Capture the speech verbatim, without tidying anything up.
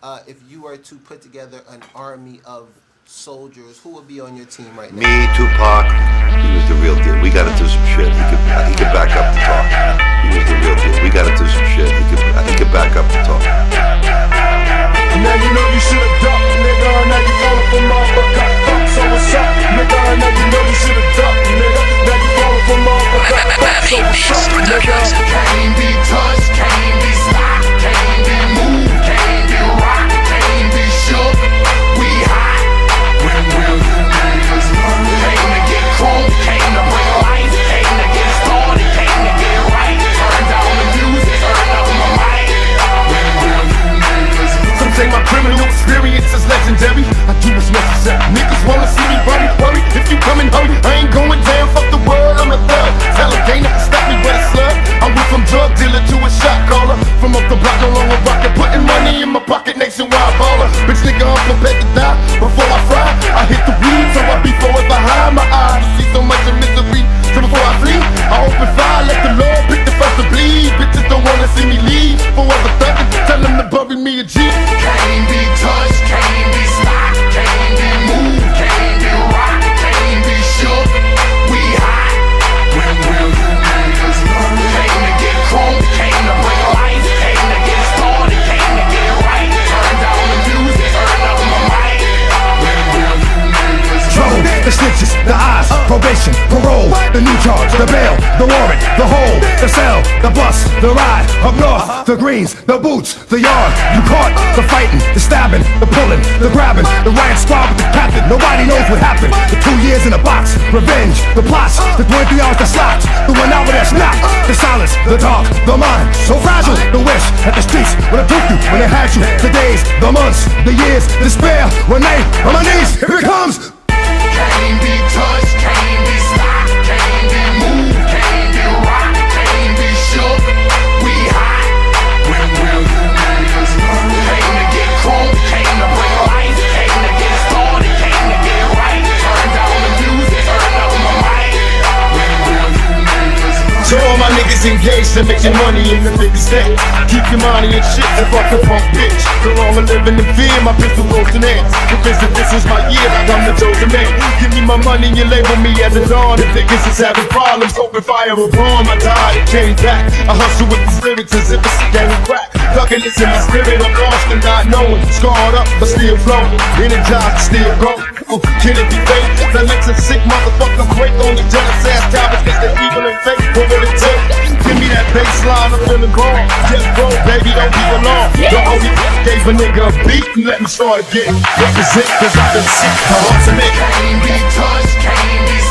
uh, if you were to put together an army of soldiers, who would be on your team right now? Me, Tupac, he was the real deal. We got into some shit. He could, he could back up the talk. He was the real deal. We got into some shit. He could, he could back up the talk. Now you know you should've ducked, nigga. Now you falling for motherfucker. Fuck, so what's up, nigga? Now you know you should've ducked, nigga. Now you falling for motherfucker. Fuck, so what's up, nigga? Can't be touched, can't be stopped, can't be moved, can't be rocked, can't be shook. We hot. When will you niggas learn? Came to get crunk, came to bring life, came to get started, came to get right. Turn down the music, turn up my mic. When will you niggas learn? Some say my criminal experience is legendary. I do what's necessary. Niggas wanna see me worry, worry. If you coming hungry, I ain't going down. Fuck the world, I'm a thug. Tell them they never stop me with a slug. I went from drug dealer to a shot caller. From up the block, no longer rockin', putting money in my pocket, nationwide baller. Bitch nigga, I'm prepared to die before I fry. I hit the weed, so I be forever high. My eyes see so much of misery. So before I flee, I open fire, let the Lord pick the first to bleed. Bitches don't wanna see me leave. Forever thuggin', tell them to bury me a G. Can't be touched, can't be stopped, can't be moved, can't be rocked, can't be shook. We hot. When will you niggas learn? Came to get crunk, came to bring life, came to get started, came to get right. Turn down the music, turn up my mic. When will you niggas Trouble, the snitches, the eyes, probation, parole, the new charge, the bail, the warrant, the hole, the cell, the bus, the ride, up north, the greens, the boots, the yard, you caught, the fighting, the stabbing, the pulling, the grabbing, the riot squad with the captain, nobody knows what happened, the two years in a box, revenge, the plots, the twenty hours that's locked, the one hour that's not, the silence, the dark, the mind, so fragile, the wish at the streets, when I took you, when they had you, the days, the months, the years, despair, when they, on my knees, here it comes. Can't be touched, can't be stopped, can't be moved, can't be rocked, can't be shook. We hot. When will you niggas learn? Came to get crunk, came to bring life, came to get started, came to get right. Turn down the music, turn up my mic. When will you niggas learn? So all my niggas engaged to making money in the biggest day. Keep your money and shit and fuck the punk bitch. They're all living in fear, my pistol goes to nails. Because if this is my year, I'm the chosen man. Give me my money, you label me as a dawn. If niggas is having problems, open fire upon my die and came back. I hustle with the spirits as if it's a gang of crack. Ducking this in my spirit, I'm lost and not knowing. Scarred up, but still flowing. Energized, still growing. Can it be fake? The next a sick motherfucker break on the jealous ass cowards. Cause they're evil and fake. What will it take? Give me that baseline, I'm feeling wrong. Just bro, baby, don't be alone. The only gave a nigga a beat and let me start again. Represent, cause I've been sick. The ultimate. Can't be touched, can't be